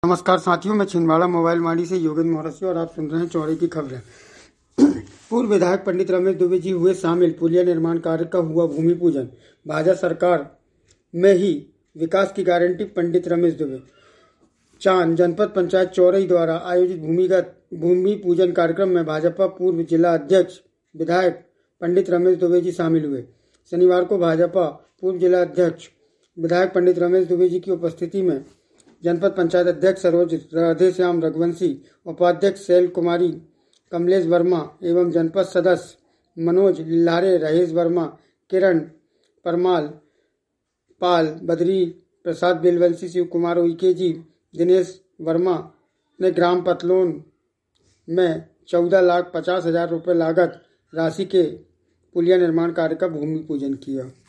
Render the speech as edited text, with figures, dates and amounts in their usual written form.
नमस्कार साथियों, मैं छिंदवाड़ा मोबाइल माड़ी से योगेंद्र मौर्य और आप सुन रहे हैं चौड़े की खबरें। पूर्व विधायक पंडित रमेश दुबे जी हुए शामिल। पुलिया निर्माण कार्य का हुआ भूमि पूजन। भाजपा सरकार में ही विकास की गारंटी, पंडित रमेश दुबे। चांद जनपद पंचायत चौरई द्वारा आयोजित भूमि पूजन कार्यक्रम में भाजपा पूर्व जिला अध्यक्ष विधायक पंडित रमेश दुबे जी शामिल हुए। शनिवार को भाजपा पूर्व जिला अध्यक्ष विधायक पंडित रमेश दुबे जी की उपस्थिति में जनपद पंचायत अध्यक्ष सरोज राधेश्याम रघुवंशी, उपाध्यक्ष शैल कुमारी, कमलेश वर्मा एवं जनपद सदस्य मनोज लिल्हारे, रहेश वर्मा, किरण परमाल, पाल बद्री प्रसाद बेलवंशी, शिव कुमार उइके जी, दिनेश वर्मा ने ग्राम पतलोन में 14,50,000 रुपये लागत राशि के पुलिया निर्माण कार्य का भूमि पूजन किया।